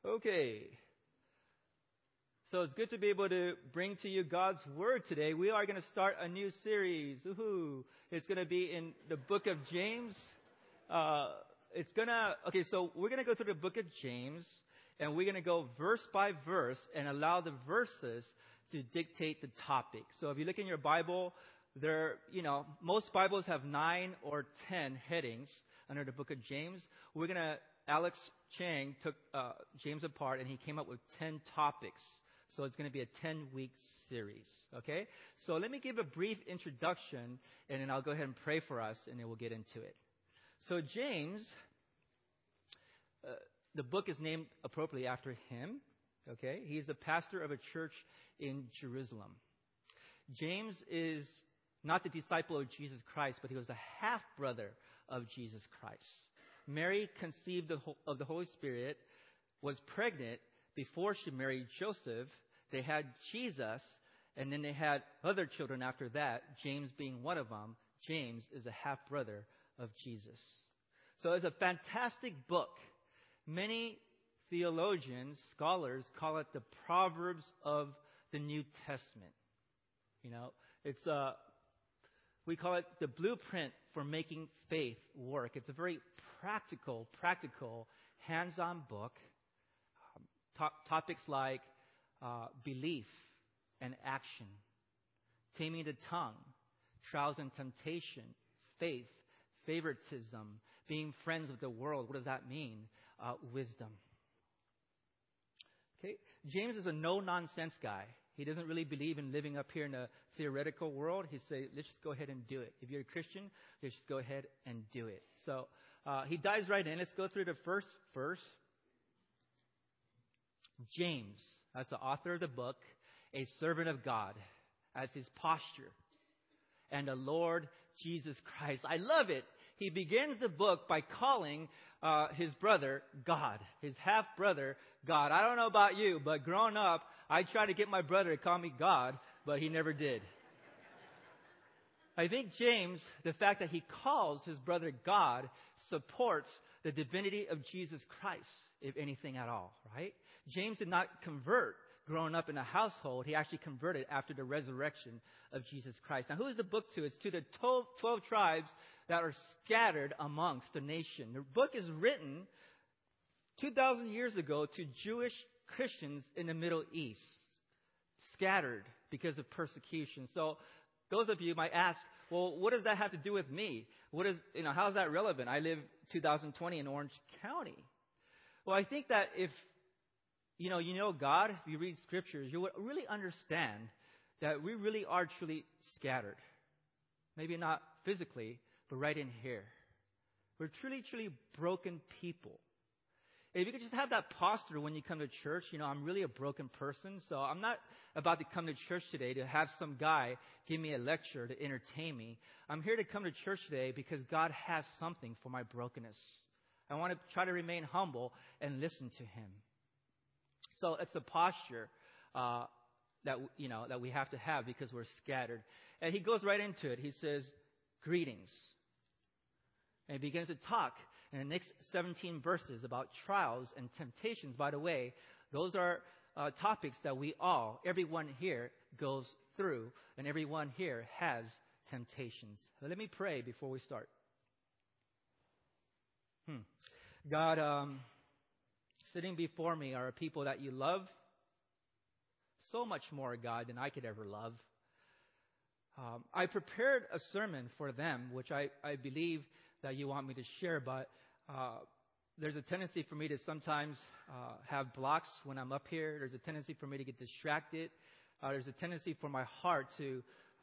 Okay. So it's good to be able to bring to you God's Word today. We are going to start a new series. Woohoo. It's going to be in the book of James. So we're going to go through the book of James, and we're going to go verse by verse and allow the verses to dictate the topic. So if you look in your Bible, most Bibles have 9 or 10 headings under the book of James. Alex Chang took James apart, and he came up with 10 topics. So it's going to be a 10-week series, okay? So let me give a brief introduction, and then I'll go ahead and pray for us, and then we'll get into it. So James, the book is named appropriately after him, okay? He's the pastor of a church in Jerusalem. James is not the disciple of Jesus Christ, but he was the half-brother of Jesus Christ. Mary conceived of the Holy Spirit, was pregnant before she married Joseph. They had Jesus, and then they had other children after that, James being one of them. James is a half-brother of Jesus. So it's a fantastic book. Many theologians, scholars, call it the Proverbs of the New Testament. We call it the blueprint for making faith work. It's a very practical, hands-on book. Topics like belief and action, taming the tongue, trials and temptation, faith, favoritism, being friends with the world. What does that mean? Wisdom. Okay, James is a no-nonsense guy. He doesn't really believe in living up here in a theoretical world. He says, let's just go ahead and do it. If you're a Christian, let's just go ahead and do it. So he dives right in. Let's go through the first verse. James, as the author of the book, a servant of God, as his posture, and the Lord Jesus Christ. I love it. He begins the book by calling his brother God, his half-brother God. I don't know about you, but growing up, I tried to get my brother to call me God, but he never did. I think James, the fact that he calls his brother God, supports the divinity of Jesus Christ, if anything at all, right? James did not convert growing up in a household. He actually converted after the resurrection of Jesus Christ. Now, who is the book to? It's to the 12 tribes that are scattered amongst the nation. The book is written 2,000 years ago to Jewish Christians in the Middle East, scattered because of persecution. So those of you might ask, well, what does that have to do with me? How is that relevant? I live 2020 in Orange County. Well, I think that if you know God, if you read scriptures, you would really understand that we really are truly scattered. Maybe not physically, but right in here. We're truly broken people. If you could just have that posture when you come to church, I'm really a broken person, so I'm not about to come to church today to have some guy give me a lecture to entertain me. I'm here to come to church today because God has something for my brokenness. I want to try to remain humble and listen to Him. So it's the posture that we have to have because we're scattered. And he goes right into it. He says, greetings. And he begins to talk in the next 17 verses about trials and temptations. By the way, those are topics that everyone here goes through, and everyone here has temptations. But let me pray before we start. God, sitting before me are people that you love so much more, God, than I could ever love. I prepared a sermon for them, which I believe that you want me to share, but there's a tendency for me to sometimes have blocks when I'm up here. There's a tendency for me to get distracted. There's a tendency for my heart to,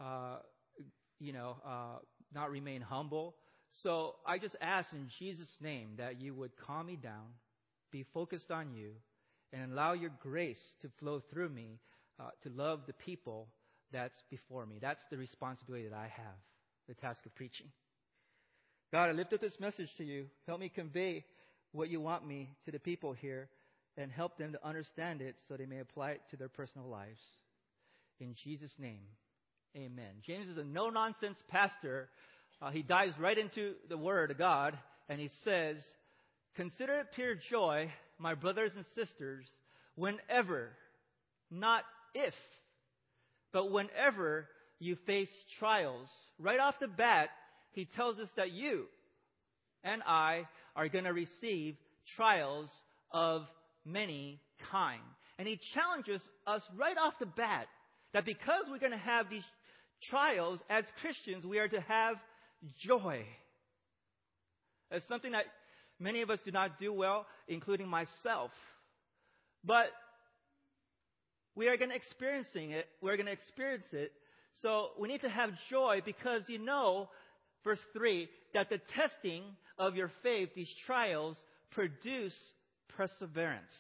not remain humble. So I just ask in Jesus' name that you would calm me down, be focused on you, and allow your grace to flow through me to love the people that's before me. That's the responsibility that I have, the task of preaching. God, I lift up this message to you. Help me convey what you want me to the people here and help them to understand it so they may apply it to their personal lives. In Jesus' name, amen. James is a no-nonsense pastor. He dives right into the Word of God, and he says, Consider it pure joy, my brothers and sisters, whenever, not if, but whenever you face trials. Right off the bat, he tells us that you and I are going to receive trials of many kind. And he challenges us right off the bat that because we're going to have these trials as Christians, we are to have joy. It's something that many of us do not do well, including myself. But we are going to experience it. So we need to have joy because you know, verse 3, that the testing of your faith, these trials, produce perseverance.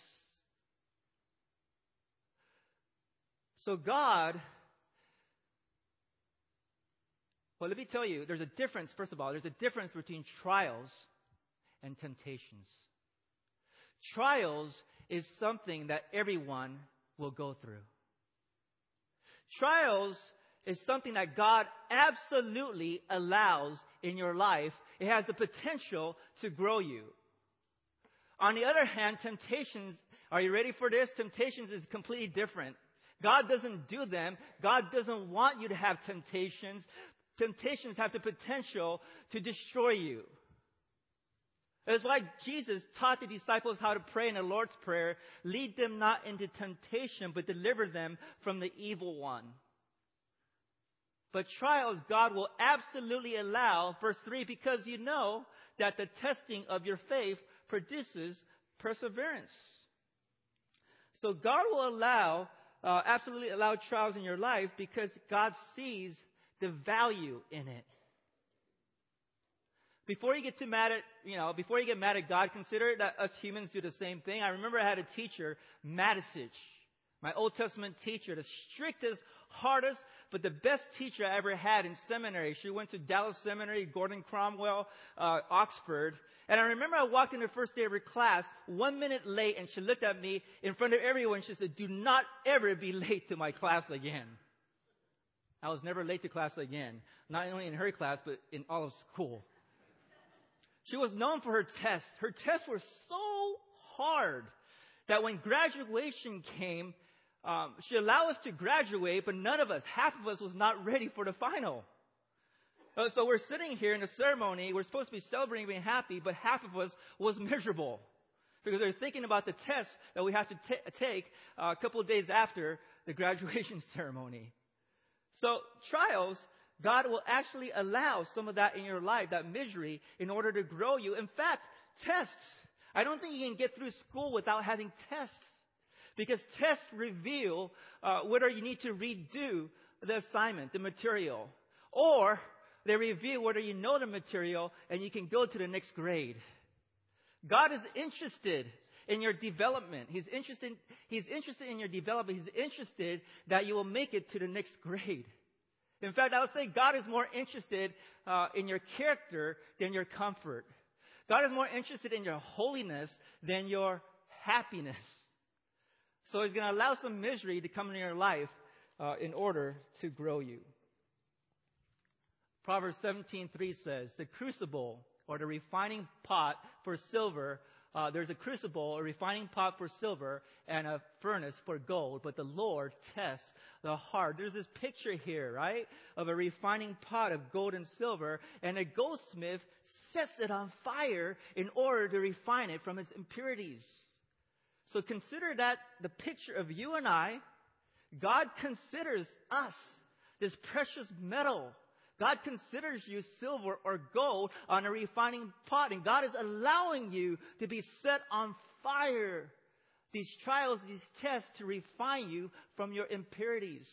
So God, well, let me tell you, there's a difference, first of all, there's a difference between trials and temptations. Trials is something that everyone will go through. Trials is something that God absolutely allows in your life. It has the potential to grow you. On the other hand, temptations, are you ready for this? Temptations is completely different. God doesn't do them. God doesn't want you to have temptations. Temptations have the potential to destroy you. It's why Jesus taught the disciples how to pray in the Lord's Prayer, lead them not into temptation, but deliver them from the evil one. But trials, God will absolutely allow, verse 3, because you know that the testing of your faith produces perseverance. So God will absolutely allow trials in your life because God sees the value in it. Before you get mad at God, consider that us humans do the same thing. I remember I had a teacher, Matisich, my Old Testament teacher, the strictest, hardest, but the best teacher I ever had in seminary. She went to Dallas Seminary, Gordon Cromwell, Oxford. And I remember I walked in the first day of her class 1 minute late, and she looked at me in front of everyone. She said, "Do not ever be late to my class again." I was never late to class again, not only in her class, but in all of school. She was known for her tests. Her tests were so hard that when graduation came, she allowed us to graduate, but half of us was not ready for the final. So we're sitting here in the ceremony. We're supposed to be celebrating, being happy, but half of us was miserable because they're thinking about the test that we have to take a couple of days after the graduation ceremony. So trials, God will actually allow some of that in your life, that misery, in order to grow you. In fact, tests. I don't think you can get through school without having tests. Because tests reveal whether you need to redo the assignment, the material. Or they reveal whether you know the material and you can go to the next grade. God is interested in your development. He's interested in your development. He's interested that you will make it to the next grade. In fact, I would say God is more interested in your character than your comfort. God is more interested in your holiness than your happiness. So He's going to allow some misery to come into your life in order to grow you. Proverbs 17:3 says, the crucible or the refining pot for silver, there's a crucible, a refining pot for silver, and a furnace for gold, but the Lord tests the heart. There's this picture here, right, of a refining pot of gold and silver, and a goldsmith sets it on fire in order to refine it from its impurities. So consider that the picture of you and I. God considers us this precious metal. God considers you silver or gold on a refining pot, and God is allowing you to be set on fire. These trials, these tests to refine you from your impurities.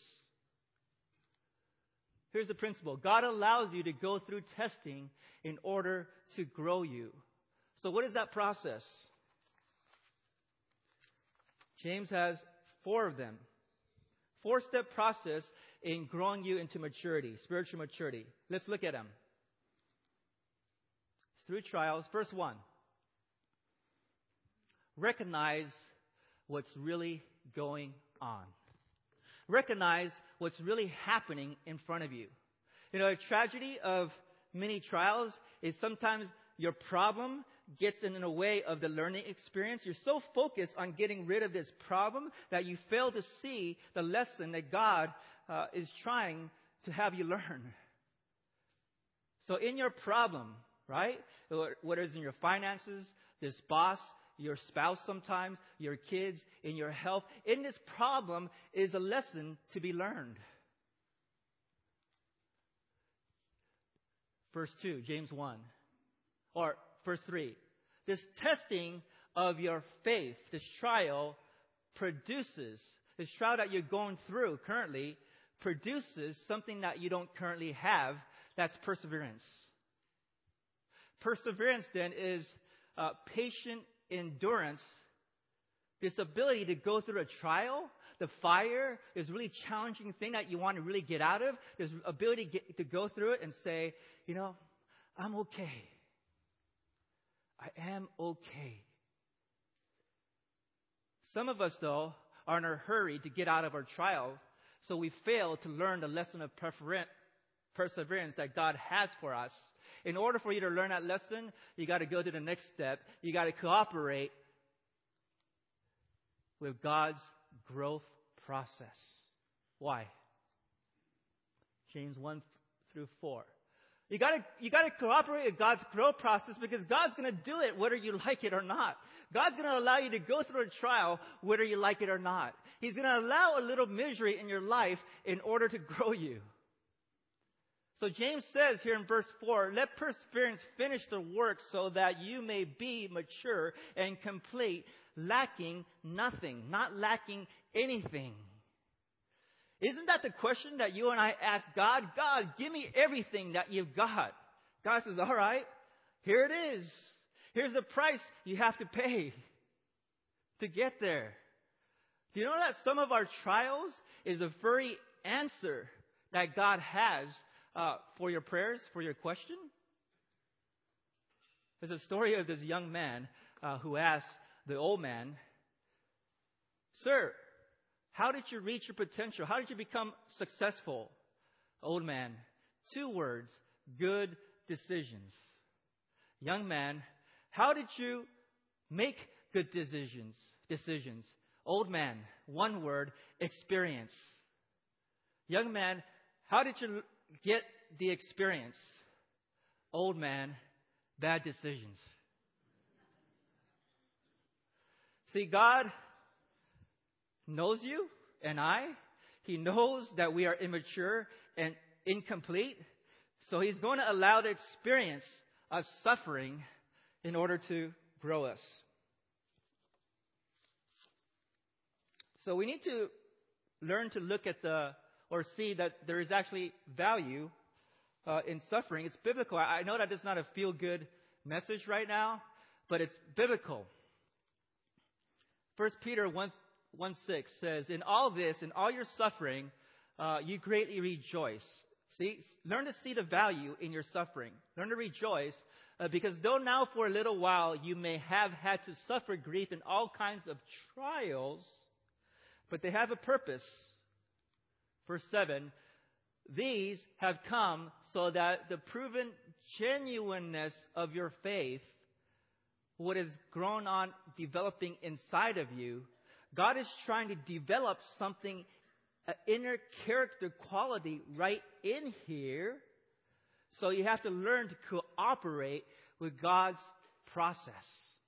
Here's the principle. God allows you to go through testing in order to grow you. So what is that process? James has 4 of them. 4-step process in growing you into maturity, spiritual maturity. Let's look at them. Through trials. Verse 1. Recognize what's really going on. Recognize what's really happening in front of you. You know, a tragedy of many trials is sometimes your problem gets in the way of the learning experience. You're so focused on getting rid of this problem that you fail to see the lesson that God is trying to have you learn. So in your problem, right, whether it's in your finances, this boss, your spouse sometimes, your kids, in your health, in this problem is a lesson to be learned. Verse 2, James 1. Or verse 3. This testing of your faith, this trial that you're going through currently, produces something that you don't currently have. That's perseverance. Perseverance then is patient endurance. This ability to go through a trial, the fire is a really challenging thing that you want to really get out of. This ability to go through it and say, I'm okay. I am okay. Some of us, though, are in a hurry to get out of our trial, so we fail to learn the lesson of perseverance that God has for us. In order for you to learn that lesson, you got to go to the next step. You got to cooperate with God's growth process. Why? James 1 through 4. You gotta cooperate with God's growth process because God's gonna do it whether you like it or not. God's gonna allow you to go through a trial whether you like it or not. He's gonna allow a little misery in your life in order to grow you. So James says here in verse 4, let perseverance finish the work so that you may be mature and complete, lacking nothing, not lacking anything. Isn't that the question that you and I ask God? God, give me everything that you've got. God says, all right, here it is. Here's the price you have to pay to get there. Do you know that some of our trials is the very answer that God has for your prayers, for your question? There's a story of this young man who asked the old man, Sir, how did you reach your potential? How did you become successful? Old man, 2 words, good decisions. Young man, how did you make good decisions? Old man, 1 word, experience. Young man, how did you get the experience? Old man, bad decisions. See, God knows you and I. He knows that we are immature and incomplete. So He's going to allow the experience of suffering in order to grow us. So we need to learn to look at see that there is actually value in suffering. It's biblical. I know that it's not a feel-good message right now, but it's biblical. 1 Peter 1:6 says, in all this, in all your suffering, you greatly rejoice. See, learn to see the value in your suffering. Learn to rejoice, because though now for a little while you may have had to suffer grief in all kinds of trials, but they have a purpose. Verse 7, these have come so that the proven genuineness of your faith, what has grown on developing inside of you, God is trying to develop something, an inner character quality right in here. So you have to learn to cooperate with God's process.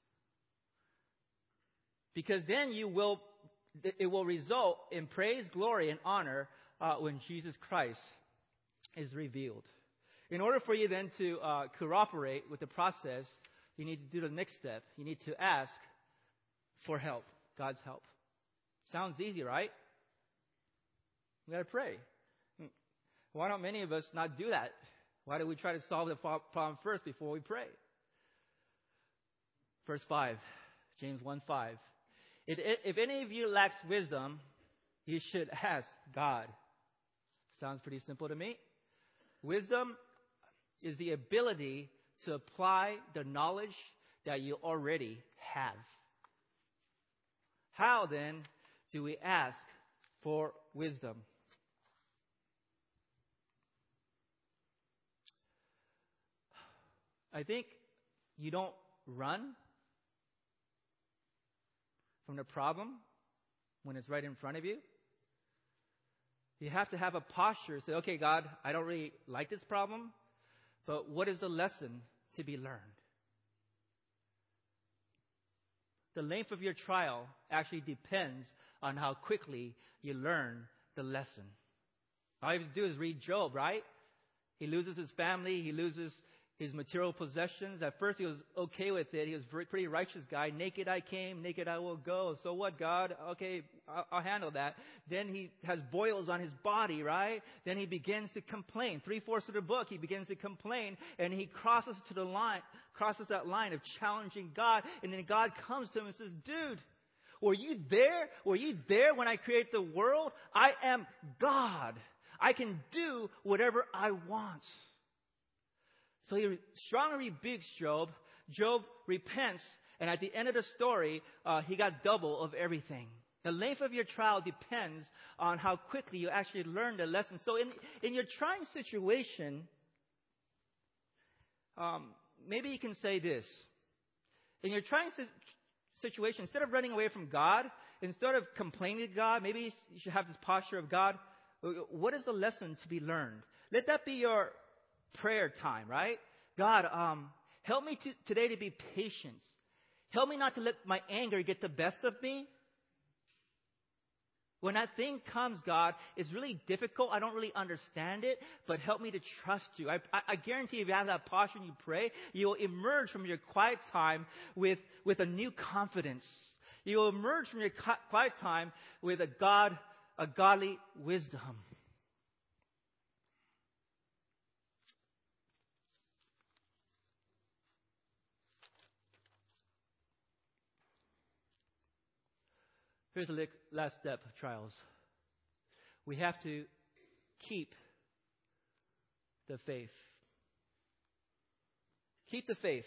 Because then it will result in praise, glory, and honor when Jesus Christ is revealed. In order for you then to cooperate with the process, you need to do the next step. You need to ask for help, God's help. Sounds easy, right? We got to pray. Why don't many of us not do that? Why do we try to solve the problem first before we pray? Verse 5, James 1:5. If any of you lacks wisdom, you should ask God. Sounds pretty simple to me. Wisdom is the ability to apply the knowledge that you already have. How then do we ask for wisdom? I think you don't run from the problem when it's right in front of you. You have to have a posture. Say, okay, God, I don't really like this problem, but what is the lesson to be learned? The length of your trial actually depends on how quickly you learn the lesson. All you have to do is read Job, right? He loses his family. He loses his material possessions. At first, he was okay with it. He was a pretty righteous guy. Naked I came, naked I will go. So what, God? Okay, I'll handle that. Then he has boils on his body, right? Then he begins to complain. 3/4 of the book, he begins to complain, and he crosses that line of challenging God. And then God comes to him and says, dude, were you there? Were you there when I create the world? I am God. I can do whatever I want. So he strongly rebukes Job. Job repents, and at the end of the story, he got double of everything. The length of your trial depends on how quickly you actually learn the lesson. So in your trying situation, maybe you can say this. In your trying situation, instead of running away from God, instead of complaining to God, maybe you should have this posture of, God, what is the lesson to be learned? Let that be your prayer time, right? God, help me today to be patient. Help me not to let my anger get the best of me. When that thing comes, God, it's really difficult. I don't really understand it, but help me to trust you. I guarantee if you have that posture and you pray, you'll emerge from your quiet time with a new confidence. You'll emerge from your quiet time with a godly wisdom. Here's the last step of trials. We have to keep the faith. Keep the faith.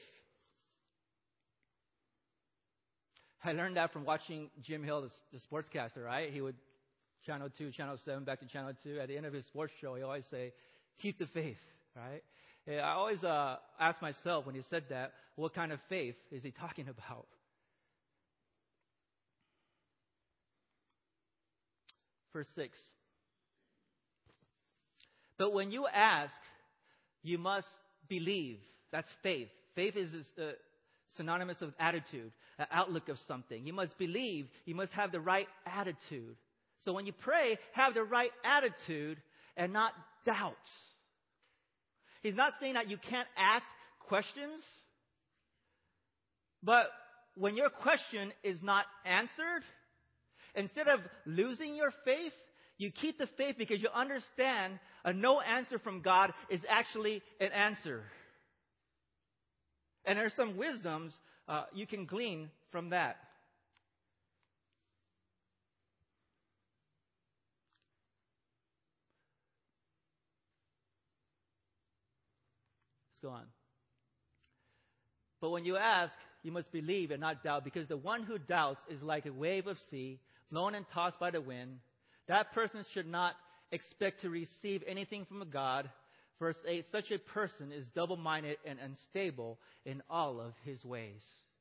I learned that from watching Jim Hill, the sportscaster, right? He would, Channel 2, Channel 7, back to Channel 2. At the end of his sports show, he always say, keep the faith, right? And I always ask myself when he said that, what kind of faith is he talking about? Verse 6. But when you ask, you must believe. That's faith. Faith is synonymous with attitude, an outlook of something. You must believe. You must have the right attitude. So when you pray, have the right attitude and not doubts. He's not saying that you can't ask questions, but when your question is not answered, instead of losing your faith, you keep the faith because you understand a no answer from God is actually an answer. And there's some wisdoms you can glean from that. Let's go on. But when you ask, you must believe and not doubt, because the one who doubts is like a wave of sea, blown and tossed by the wind. That person should not expect to receive anything from God. Verse 8, such a person is double-minded and unstable in all of his ways.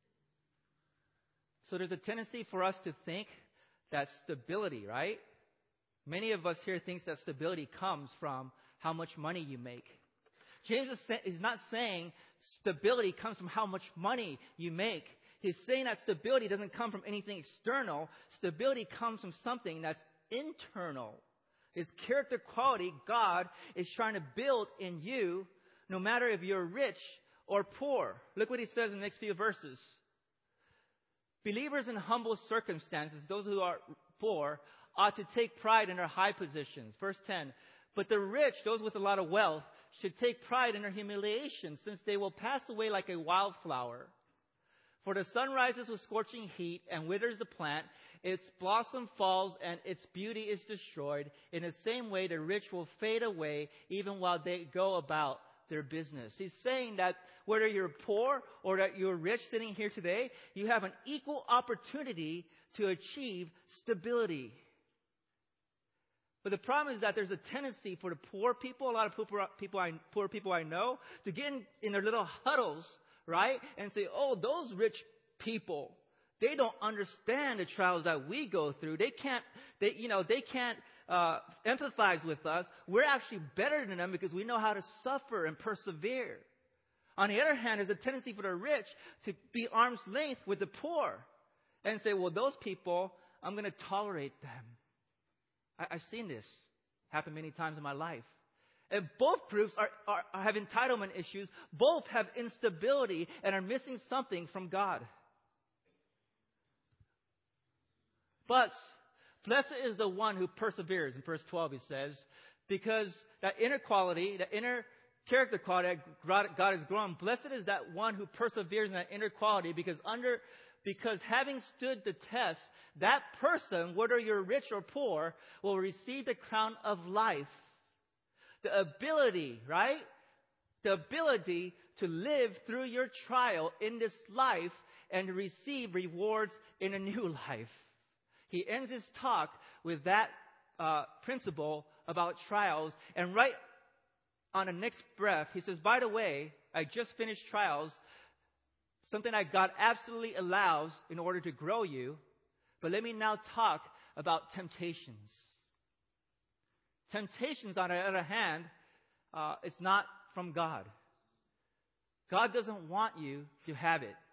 So there's a tendency for us to think that stability, right? Many of us here think that stability comes from how much money you make. James is not saying stability comes from how much money you make. He's saying that stability doesn't come from anything external. Stability comes from something that's internal. It's character quality God is trying to build in you, no matter if you're rich or poor. Look what he says in the next few verses. Believers in humble circumstances, those who are poor, ought to take pride in their high positions. Verse 10, but the rich, those with a lot of wealth, should take pride in their humiliation, since they will pass away like a wildflower. For the sun rises with scorching heat and withers the plant. Its blossom falls and its beauty is destroyed. In the same way, the rich will fade away even while they go about their business. He's saying that whether you're poor or that you're rich sitting here today, you have an equal opportunity to achieve stability. But the problem is that there's a tendency for the poor people, a lot of poor people I know, to get in their little huddles, right? And say, oh, those rich people, they don't understand the trials that we go through. They can't empathize with us. We're actually better than them because we know how to suffer and persevere. On the other hand, there's a tendency for the rich to be arm's length with the poor and say, well, those people, I'm going to tolerate them. I've seen this happen many times in my life. And both groups have entitlement issues. Both have instability and are missing something from God. But blessed is the one who perseveres. In verse 12 he says, because that inner quality, that inner character quality that God has grown, blessed is that one who perseveres in that inner quality, because having stood the test, that person, whether you're rich or poor, will receive the crown of life. The ability, right? The ability to live through your trial in this life and receive rewards in a new life. He ends his talk with that principle about trials. And right on the next breath, he says, by the way, I just finished trials, something that God absolutely allows in order to grow you. But let me now talk about temptations. Temptations, on the other hand, it's not from God. God doesn't want you to have it.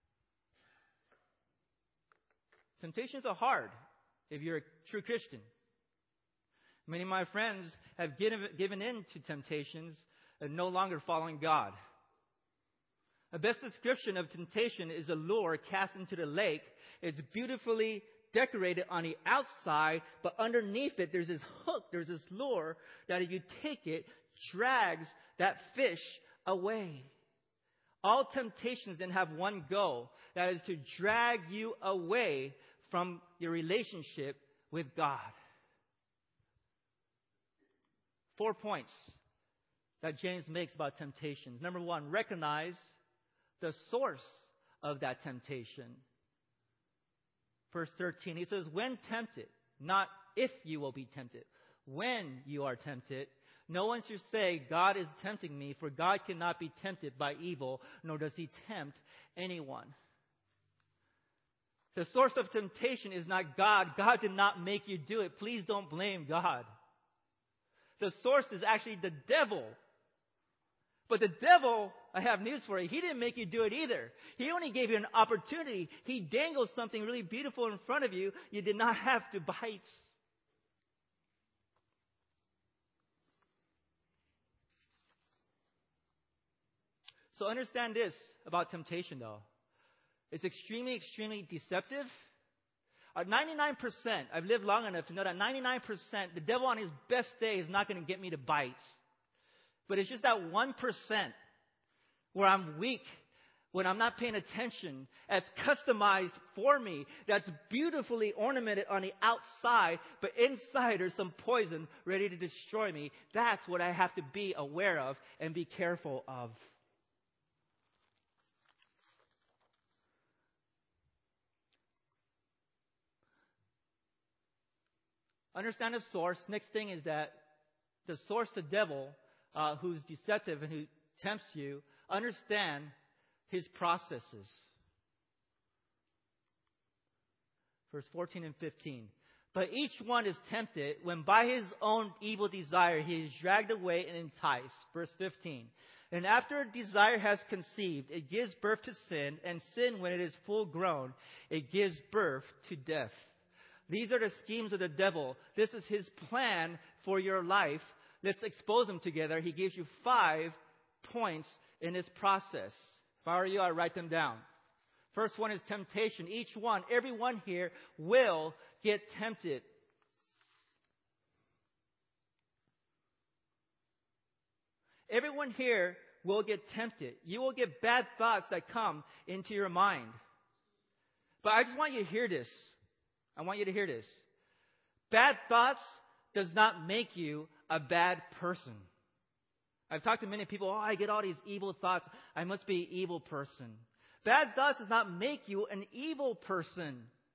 Temptations are hard if you're a true Christian. Many of my friends have given in to temptations and no longer following God. The best description of temptation is a lure cast into the lake. It's beautifully decorated on the outside, but underneath it there's this hook, there's this lure that if you take it, drags that fish away. All temptations then have one goal, that is to drag you away from your relationship with God. 4 points that James makes about temptations. Number 1, recognize the source of that temptation. Verse 13, he says, when tempted, not if you will be tempted. When you are tempted, no one should say, God is tempting me, for God cannot be tempted by evil, nor does he tempt anyone. The source of temptation is not God. God did not make you do it. Please don't blame God. The source is actually the devil. But the devil, I have news for you, he didn't make you do it either. He only gave you an opportunity. He dangled something really beautiful in front of you. You did not have to bite. So understand this about temptation, though. It's extremely, extremely deceptive. 99%, I've lived long enough to know that 99%, the devil on his best day is not going to get me to bite. But it's just that 1% where I'm weak, when I'm not paying attention, that's customized for me, that's beautifully ornamented on the outside, but inside there's some poison ready to destroy me. That's what I have to be aware of and be careful of. Understand the source. Next thing is that the source, the devil, who's deceptive and who tempts you, understand his processes. Verse 14 and 15. But each one is tempted when by his own evil desire he is dragged away and enticed. Verse 15. And after desire has conceived, it gives birth to sin, and sin, when it is full grown, it gives birth to death. These are the schemes of the devil. This is his plan for your life. Let's expose them together. He gives you 5 points in this process. If I were you, I'd write them down. First one is temptation. Everyone here will get tempted. Everyone here will get tempted. You will get bad thoughts that come into your mind. But I just want you to hear this. I want you to hear this. Bad thoughts does not make you a bad person. I've talked to many people, I get all these evil thoughts. I must be an evil person. Bad thoughts does not make you an evil person.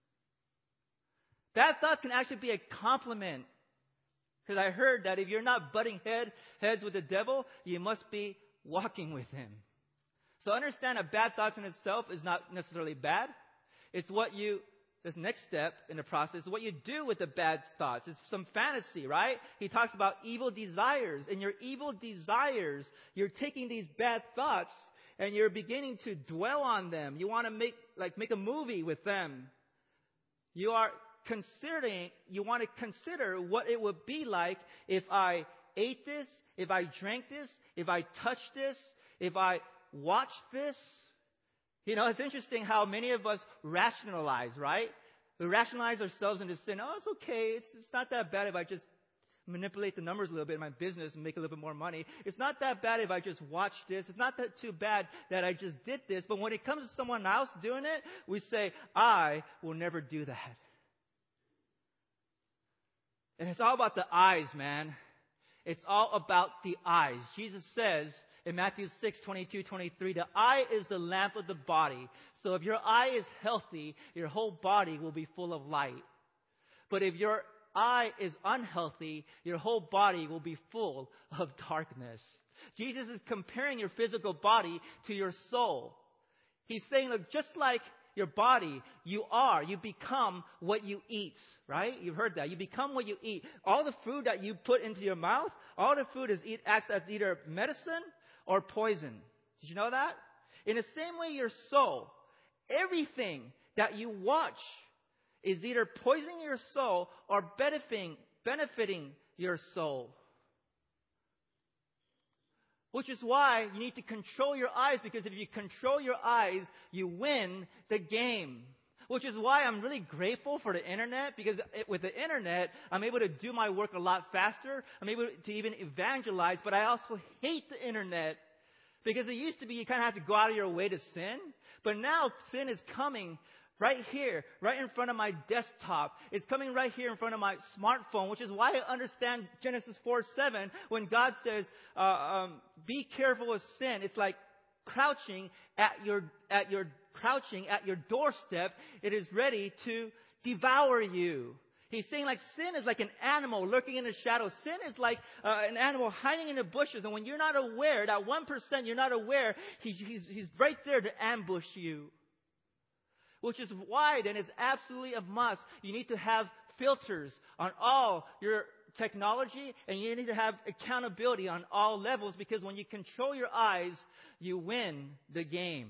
Bad thoughts can actually be a compliment. Because I heard that if you're not butting heads with the devil, you must be walking with him. So understand that bad thoughts in itself is not necessarily bad. It's this next step in the process is what you do with the bad thoughts. It's some fantasy, right? He talks about evil desires. And your evil desires, you're taking these bad thoughts and you're beginning to dwell on them. You want to make a movie with them. You want to consider what it would be like if I ate this, if I drank this, if I touched this, if I watched this. It's interesting how many of us rationalize, right? We rationalize ourselves into sin. Oh, it's okay. It's not that bad if I just manipulate the numbers a little bit in my business and make a little bit more money. It's not that bad if I just watch this. It's not that too bad that I just did this. But when it comes to someone else doing it, we say, I will never do that. And it's all about the eyes, man. It's all about the eyes. Jesus says in Matthew 6:22-23, the eye is the lamp of the body. So if your eye is healthy, your whole body will be full of light. But if your eye is unhealthy, your whole body will be full of darkness. Jesus is comparing your physical body to your soul. He's saying, look, just like your body, you become what you eat, right? You've heard that. You become what you eat. All the food that you put into your mouth, all the food acts as either medicine or poison. Did you know that? In the same way, your soul, everything that you watch is either poisoning your soul or benefiting your soul. Which is why you need to control your eyes, because if you control your eyes, you win the game. Which is why I'm really grateful for the internet, because with the internet, I'm able to do my work a lot faster. I'm able to even evangelize, but I also hate the internet. Because it used to be you kind of have to go out of your way to sin. But now sin is coming right here, right in front of my desktop. It's coming right here in front of my smartphone, which is why I understand Genesis 4:7 when God says, be careful of sin. It's like crouching at your doorstep. It is ready to devour you. He's saying like sin is like an animal lurking in the shadows. Sin is like an animal hiding in the bushes. And when you're not aware, that 1% you're not aware, he's right there to ambush you. Which is why then it's absolutely a must. You need to have filters on all your technology, and you need to have accountability on all levels, because when you control your eyes, you win the game.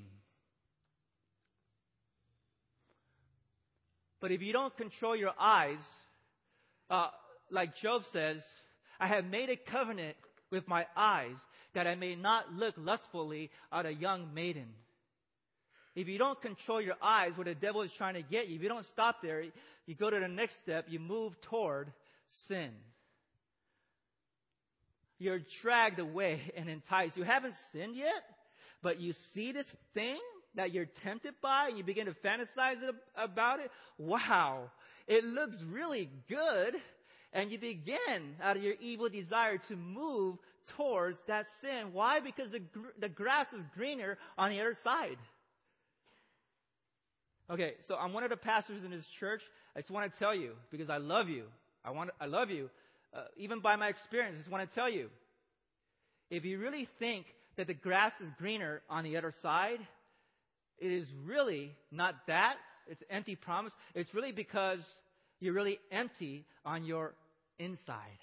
But if you don't control your eyes, like Job says, I have made a covenant with my eyes that I may not look lustfully at a young maiden. If you don't control your eyes, where the devil is trying to get you, if you don't stop there, you go to the next step, you move toward sin. You're dragged away and enticed. You haven't sinned yet, but you see this thing that you're tempted by, and you begin to fantasize about it. Wow, it looks really good. And you begin, out of your evil desire, to move towards that sin. Why? Because the grass is greener on the other side. Okay, so I'm one of the pastors in this church. I just want to tell you, because I love you. I love you. Even by my experience, I just want to tell you. If you really think that the grass is greener on the other side, it is really not that. It's an empty promise. It's really because you're really empty on your inside.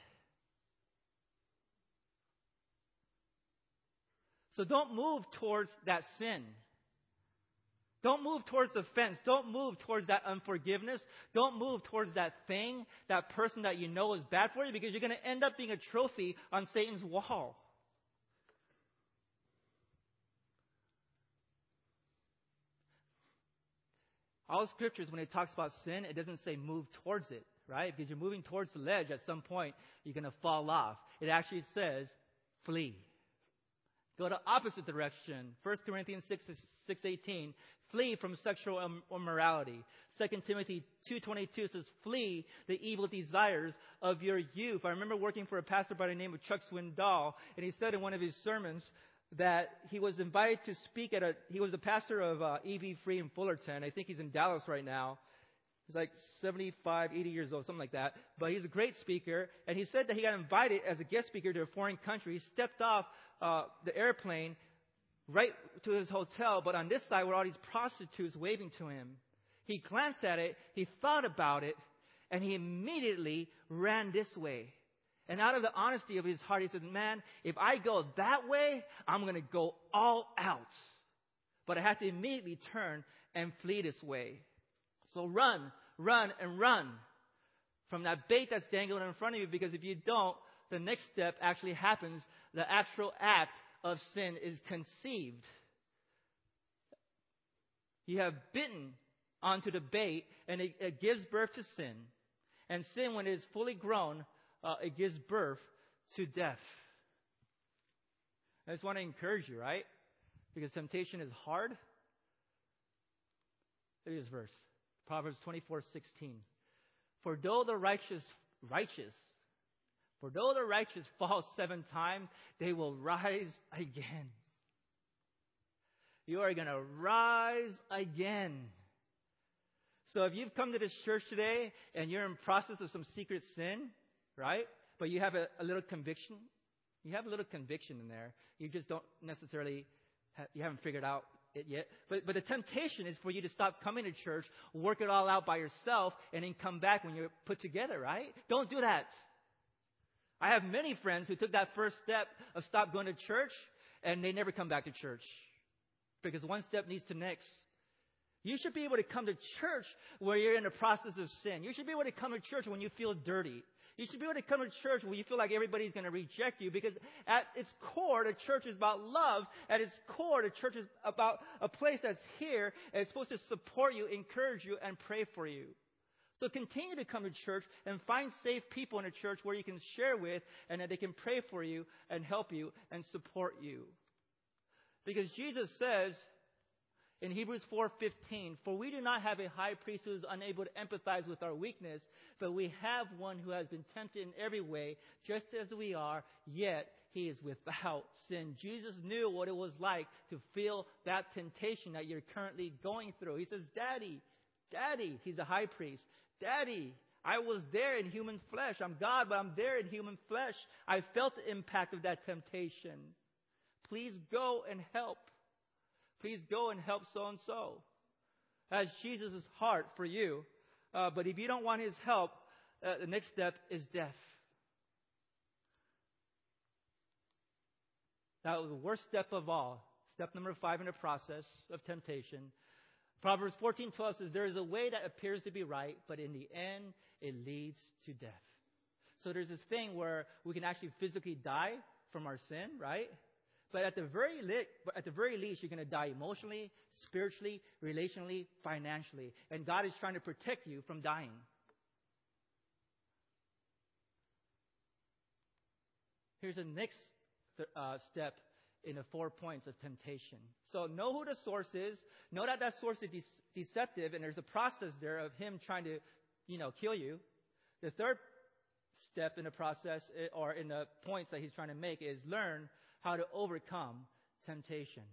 So don't move towards that sin. Don't move towards the fence. Don't move towards that unforgiveness. Don't move towards that thing, that person that you know is bad for you, because you're going to end up being a trophy on Satan's wall. All scriptures, when it talks about sin, it doesn't say move towards it, right? Because you're moving towards the ledge, at some point, you're going to fall off. It actually says flee. Go the opposite direction. 1 Corinthians 6:18, flee from sexual immorality. 2 Timothy 2:22 says, flee the evil desires of your youth. I remember working for a pastor by the name of Chuck Swindoll, and he said in one of his sermons that he was invited to speak he was the pastor of EV Free in Fullerton. I think he's in Dallas right now. He's like 75, 80 years old, something like that. But he's a great speaker. And he said that he got invited as a guest speaker to a foreign country. He stepped off the airplane right to his hotel, but on this side were all these prostitutes waving to him. He glanced at it, he thought about it, and he immediately ran this way. And out of the honesty of his heart, he said, man, if I go that way, I'm going to go all out. But I have to immediately turn and flee this way. So run, and run from that bait that's dangling in front of you, because if you don't, the next step actually happens. The actual act of sin is conceived. You have bitten onto the bait, and it gives birth to sin. And sin, when it is fully grown, it gives birth to death. I just want to encourage you, right? Because temptation is hard. Look at this verse. Proverbs 24:16. For though the righteous fall 7 times, they will rise again. You are going to rise again. So if you've come to this church today and you're in process of some secret sin, right? But you have a little conviction. You have a little conviction in there. You just don't necessarily, you haven't figured out it yet. But the temptation is for you to stop coming to church, work it all out by yourself, and then come back when you're put together, right? Don't do that. I have many friends who took that first step of stop going to church, and they never come back to church. Because one step leads to next. You should be able to come to church where you're in the process of sin. You should be able to come to church when you feel dirty. You should be able to come to church when you feel like everybody's going to reject you, because at its core, the church is about love. At its core, the church is about a place that's here, and it's supposed to support you, encourage you, and pray for you. So continue to come to church and find safe people in a church where you can share with, and that they can pray for you and help you and support you. Because Jesus says in Hebrews 4:15, for we do not have a high priest who is unable to empathize with our weakness, but we have one who has been tempted in every way, just as we are, yet he is without sin. Jesus knew what it was like to feel that temptation that you're currently going through. He says, Daddy, he's a high priest. Daddy, I was there in human flesh. I'm God, but I'm there in human flesh. I felt the impact of that temptation. Please go and help. Please go and help so-and-so. That's Jesus' heart for you. But if you don't want his help, the next step is death. That was the worst step of all. Step number 5 in the process of temptation. Proverbs 14:12 says, there is a way that appears to be right, but in the end, it leads to death. So there's this thing where we can actually physically die from our sin, right? But at the very least, you're going to die emotionally, spiritually, relationally, financially. And God is trying to protect you from dying. Here's the next step in the 4 points of temptation. So know who the source is. Know that source is deceptive, and there's a process there of him trying to, kill you. The third step in the process, or in the points that he's trying to make, is learn how to overcome temptation.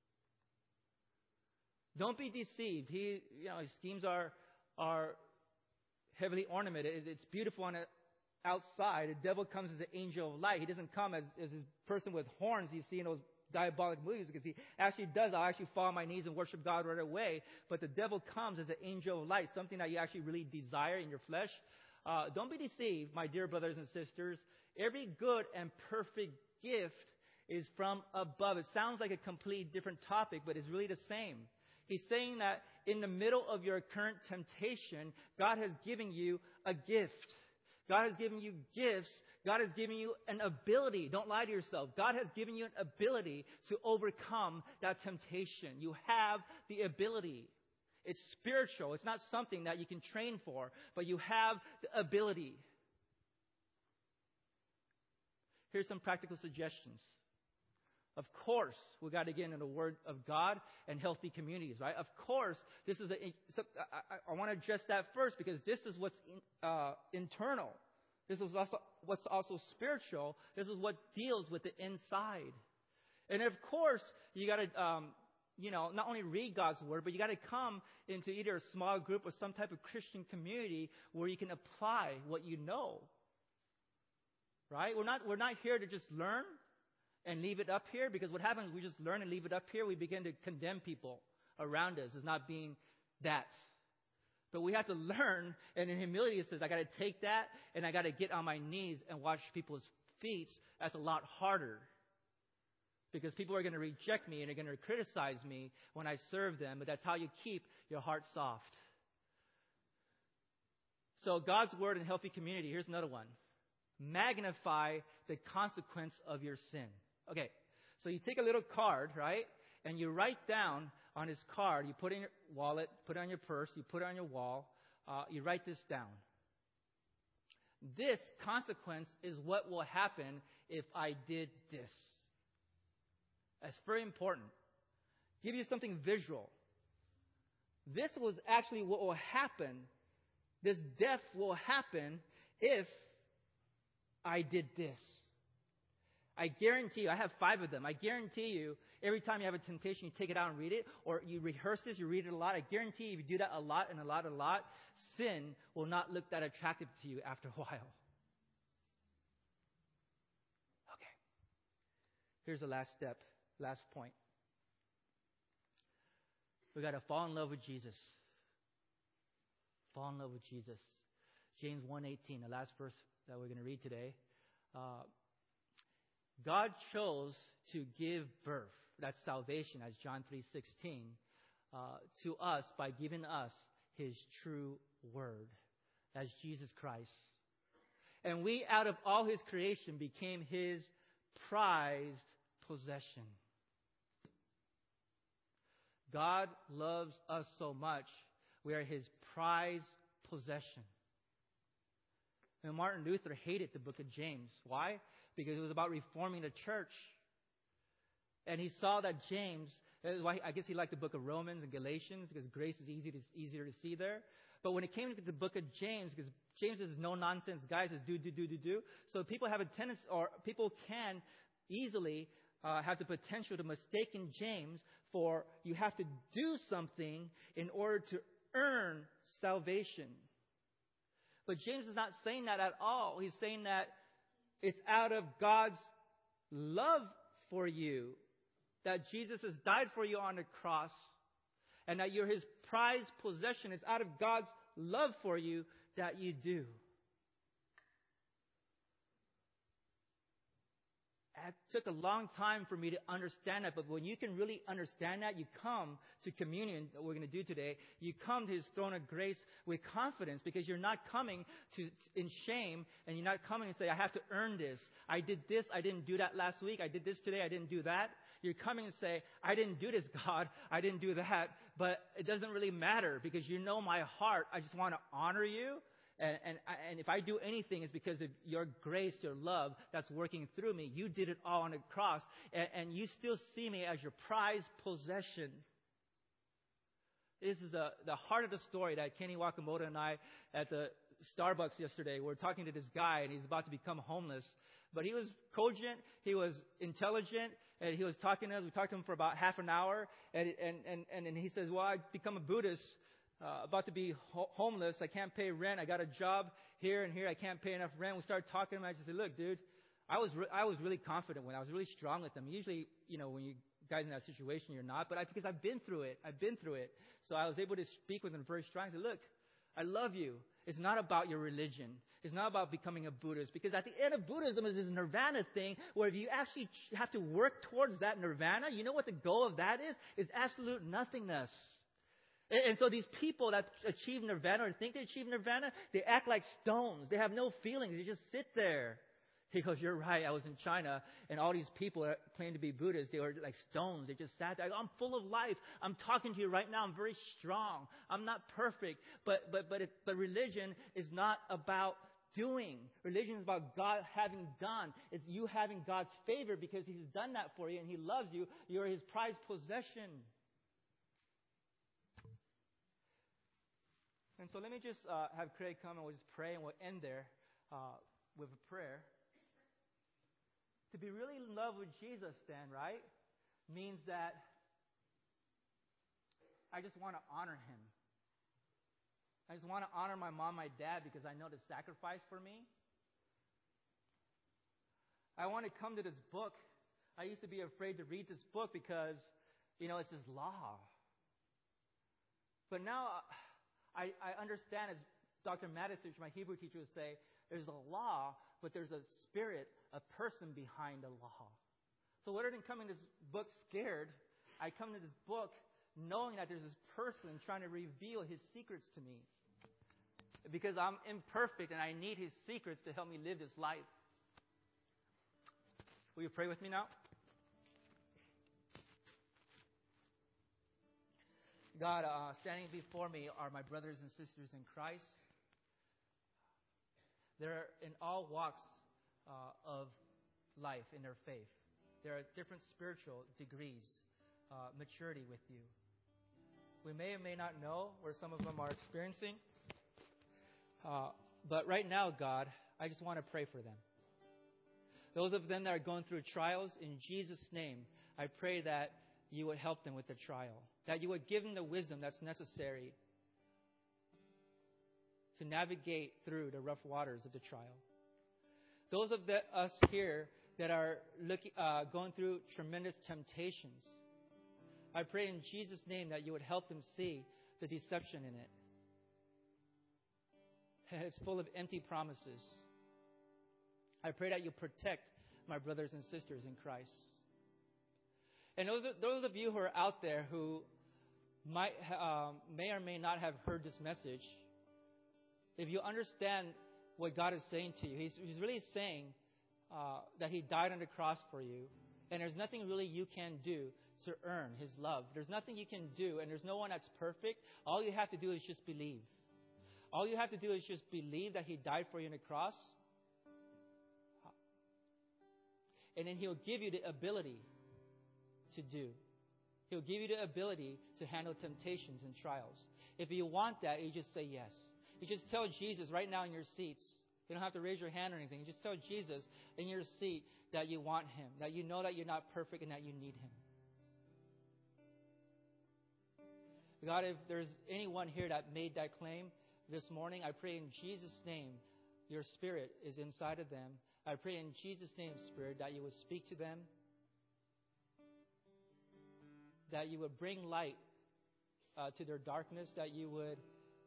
Don't be deceived. His schemes are heavily ornamented. It's beautiful on the outside. The devil comes as an angel of light. He doesn't come as this person with horns you see in those diabolic movies, because he actually does. I'll actually fall on my knees and worship God right away. But the devil comes as an angel of light, something that you actually really desire in your flesh. Don't be deceived, my dear brothers and sisters. Every good and perfect gift is from above. It sounds like a completely different topic, but it's really the same. He's saying that in the middle of your current temptation, God has given you a gift. God has given you gifts. God has given you an ability. Don't lie to yourself. God has given you an ability to overcome that temptation. You have the ability. It's spiritual. It's not something that you can train for, but you have the ability. Here's some practical suggestions. Of course, we got to get into the Word of God and healthy communities, right? Of course, this is I want to address that first, because this is what's internal. This is also what's also spiritual. This is what deals with the inside. And of course, you got to, not only read God's Word, but you got to come into either a small group or some type of Christian community where you can apply what you know. Right? We're not here to just learn. and leave it up here? Because what happens, we just learn and leave it up here. We begin to condemn people around us as not being that. But we have to learn, and in humility it says, I got to take that and I got to get on my knees and wash people's feet. That's a lot harder. Because people are going to reject me and they're going to criticize me when I serve them. But that's how you keep your heart soft. So God's word in healthy community. Here's another one. Magnify the consequence of your sin. Okay, so you take a little card, right? And you write down on this card, you put it in your wallet, put it on your purse, you put it on your wall, you write this down. This consequence is what will happen if I did this. That's very important. Give you something visual. This was actually what will happen. This death will happen if I did this. I guarantee you, I have 5 of them. I guarantee you, every time you have a temptation, you take it out and read it, or you rehearse this, you read it a lot. I guarantee you, if you do that a lot and a lot and a lot, sin will not look that attractive to you after a while. Okay. Here's the last step, last point. We got to fall in love with Jesus. Fall in love with Jesus. James 1:18, the last verse that we're going to read today. God chose to give birth, that's salvation, as John 3:16, to us by giving us His true word, as Jesus Christ. And we, out of all His creation, became His prized possession. God loves us so much, we are His prized possession. And Martin Luther hated the book of James. Why? Because it was about reforming the church. And he saw that James, that is why I guess he liked the book of Romans and Galatians, because grace is easier to see there. But when it came to the book of James, because James is no-nonsense guy, says do. So people have a tendency, or people can easily have the potential to mistake James for you have to do something in order to earn salvation. But James is not saying that at all. He's saying that it's out of God's love for you that Jesus has died for you on the cross and that you're His prized possession. It's out of God's love for you that you do. It took a long time for me to understand that, but when you can really understand that, you come to communion that we're going to do today. You come to His throne of grace with confidence because you're not coming in shame, and you're not coming and say, I have to earn this. I did this, I didn't do that last week. I did this today, I didn't do that. You're coming and say, I didn't do this, God. I didn't do that. But it doesn't really matter because you know my heart. I just want to honor you. And if I do anything, it's because of your grace, your love that's working through me. You did it all on the cross, and you still see me as your prized possession. This is the heart of the story that Kenny Wakamoto and I at the Starbucks yesterday. We were talking to this guy, and he's about to become homeless. But he was cogent, he was intelligent, and he was talking to us. We talked to him for about half an hour, and he says, well, I become a Buddhist. About to be homeless. I can't pay rent. I got a job here and here. I can't pay enough rent. We started talking, and I just said, look, dude, I was really confident when I was really strong with them. Usually, when you guys in that situation, you're not. But because I've been through it. So I was able to speak with them very strong. I said, look, I love you. It's not about your religion. It's not about becoming a Buddhist. Because at the end of Buddhism is this nirvana thing where if you actually have to work towards that nirvana, you know what the goal of that is? It's absolute nothingness. And so these people that achieve nirvana or think they achieve nirvana, they act like stones. They have no feelings. They just sit there. He goes, you're right. I was in China, and all these people that claim to be Buddhists, they were like stones. They just sat there. I'm full of life. I'm talking to you right now. I'm very strong. I'm not perfect. But religion is not about doing. Religion is about God having done. It's you having God's favor because He's done that for you, and He loves you. You're His prized possession. And so let me just have Craig come and we'll just pray, and we'll end there with a prayer. To be really in love with Jesus then, right, means that I just want to honor Him. I just want to honor my mom, my dad, because I know the sacrifice for me. I want to come to this book I used to be afraid to read this book because, it's this law. But now I understand, as Dr. Matisic, my Hebrew teacher, would say, there's a law, but there's a spirit, a person behind the law. So rather than coming to this book scared, I come to this book knowing that there's this person trying to reveal his secrets to me. Because I'm imperfect and I need his secrets to help me live this life. Will you pray with me now? God, standing before me are my brothers and sisters in Christ. They're in all walks of life in their faith. There are different spiritual degrees, maturity with you. We may or may not know where some of them are experiencing. But right now, God, I just want to pray for them. Those of them that are going through trials, in Jesus' name, I pray that you would help them with their trial. That you would give them the wisdom that's necessary to navigate through the rough waters of the trial. Those of us here that are going through tremendous temptations, I pray in Jesus' name that you would help them see the deception in it. It's full of empty promises. I pray that you protect my brothers and sisters in Christ. And those of you who are out there who may or may not have heard this message, if you understand what God is saying to you, He's really saying that He died on the cross for you, and there's nothing really you can do to earn His love. There's nothing you can do, and there's no one that's perfect. All you have to do is just believe. All you have to do is just believe that He died for you on the cross, and then He'll give you the ability to do. He'll give you the ability to handle temptations and trials. If you want that, you just say yes. You just tell Jesus right now in your seats. You don't have to raise your hand or anything. You just tell Jesus in your seat that you want Him, that you know that you're not perfect and that you need Him. God, if there's anyone here that made that claim this morning, I pray in Jesus' name, your Spirit is inside of them. I pray in Jesus' name, Spirit, that you would speak to them, that you would bring light to their darkness, that you would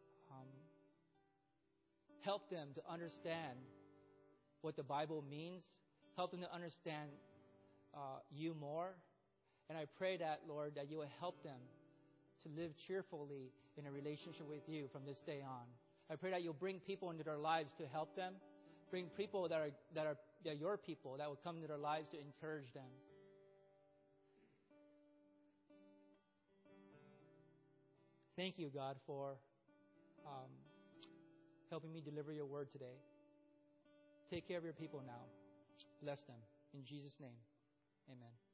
help them to understand what the Bible means, help them to understand you more. And I pray that, Lord, that you will help them to live cheerfully in a relationship with you from this day on. I pray that you'll bring people into their lives to help them, bring people that are your people that will come into their lives to encourage them. Thank you, God, for helping me deliver your word today. Take care of your people now. Bless them. In Jesus' name, amen.